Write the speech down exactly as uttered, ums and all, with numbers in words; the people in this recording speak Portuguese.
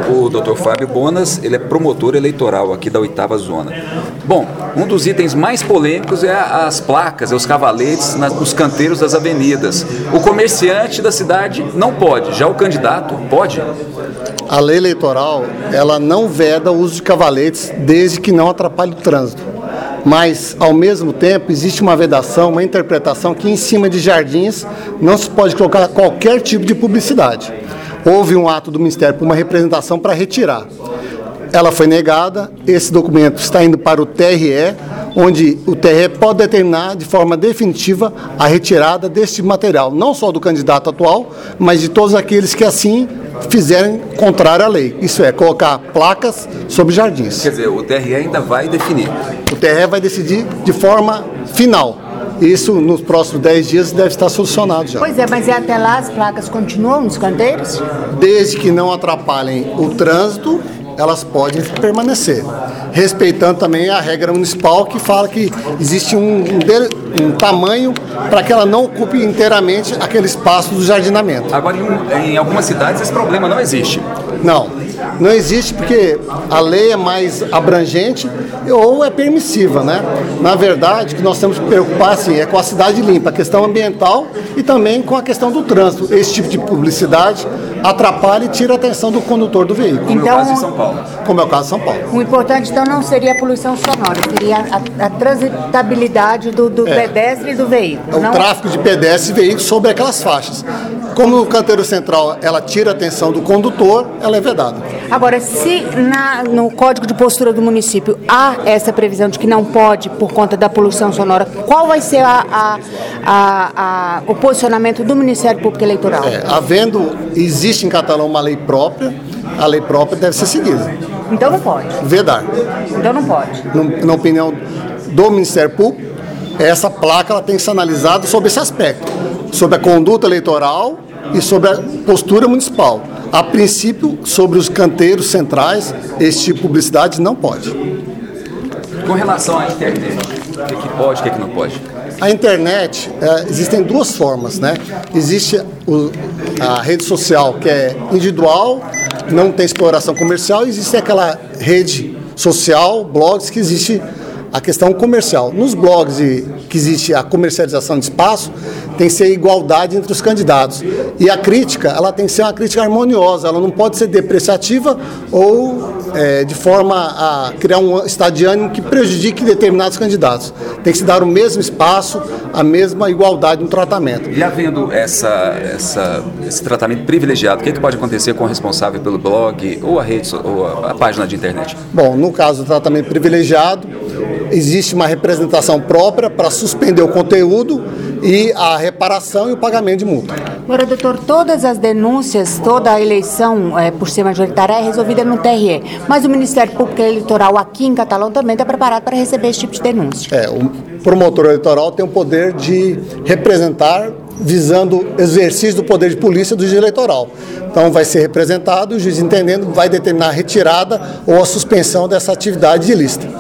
o doutor Fábio Bonas, ele é promotor eleitoral aqui da oitava zona. Bom, um dos itens mais polêmicos é as placas, é os cavaletes nos canteiros das avenidas. O comerciante da cidade não pode, já o candidato pode? A lei eleitoral, ela não veda o uso de cavaletes desde que não atrapalhe o trânsito. Mas, ao mesmo tempo, existe uma vedação, uma interpretação que em cima de jardins não se pode colocar qualquer tipo de publicidade. Houve um ato do Ministério por uma representação para retirar. Ela foi negada, esse documento está indo para o T R E, onde o T R E pode determinar de forma definitiva a retirada deste material, não só do candidato atual, mas de todos aqueles que assim fizerem contrário à lei. Isso é, colocar placas sobre jardins. Quer dizer, o T R E ainda vai definir. O T R E vai decidir de forma final. Isso, nos próximos dez dias, deve estar solucionado já. Pois é, mas e até lá as placas continuam nos canteiros? Desde que não atrapalhem o trânsito, elas podem permanecer, respeitando também a regra municipal que fala que existe um, um, um tamanho para que ela não ocupe inteiramente aquele espaço do jardinamento. Agora, em, em algumas cidades esse problema não existe. Não, não existe porque a lei é mais abrangente ou é permissiva, né? Na verdade, o que nós temos que preocupar assim, é com a cidade limpa, a questão ambiental e também com a questão do trânsito. Esse tipo de publicidade atrapalha e tira a atenção do condutor do veículo. Como então, é o caso de São Paulo. Como é o caso de São Paulo. O importante, então, não seria a poluição sonora, seria a, a transitabilidade do, do é. pedestre e do veículo. É não? O tráfego de pedestres e veículos sobre aquelas faixas. Como no canteiro central ela tira a atenção do condutor, ela é vedada. Agora, se na, no Código de Postura do município há essa previsão de que não pode por conta da poluição sonora, qual vai ser a, a, a, a, o posicionamento do Ministério Público Eleitoral? É, havendo, existe em Catalão uma lei própria, a lei própria deve ser seguida. Então não pode? Vedar. Então não pode? No, na opinião do Ministério Público, essa placa ela tem que ser analisada sobre esse aspecto, sobre a conduta eleitoral e sobre a postura municipal. A princípio, sobre os canteiros centrais, esse tipo de publicidade não pode. Com relação à internet, o que, que pode e o que, que não pode? A internet, é, existem duas formas, né? Existe o, a rede social que é individual, não tem exploração comercial, e existe aquela rede social, blogs, que existe a questão comercial. Nos blogs e, que existe a comercialização de espaço, tem que ser igualdade entre os candidatos. E a crítica, ela tem que ser uma crítica harmoniosa, ela não pode ser depreciativa ou é, de forma a criar um estado de ânimo que prejudique determinados candidatos. Tem que se dar o mesmo espaço, a mesma igualdade no tratamento. E havendo essa, essa, esse tratamento privilegiado, o que, é que pode acontecer com o responsável pelo blog ou a rede ou a, a página de internet? Bom, no caso do tratamento privilegiado, existe uma representação própria para suspender o conteúdo e a reparação e o pagamento de multa. Agora, doutor, todas as denúncias, toda a eleição é, por ser majoritária é resolvida no T R E, mas o Ministério Público Eleitoral aqui em Catalão também está preparado para receber esse tipo de denúncia. É, o promotor eleitoral tem o poder de representar visando exercício do poder de polícia do juiz eleitoral. Então vai ser representado, o juiz entendendo vai determinar a retirada ou a suspensão dessa atividade ilícita.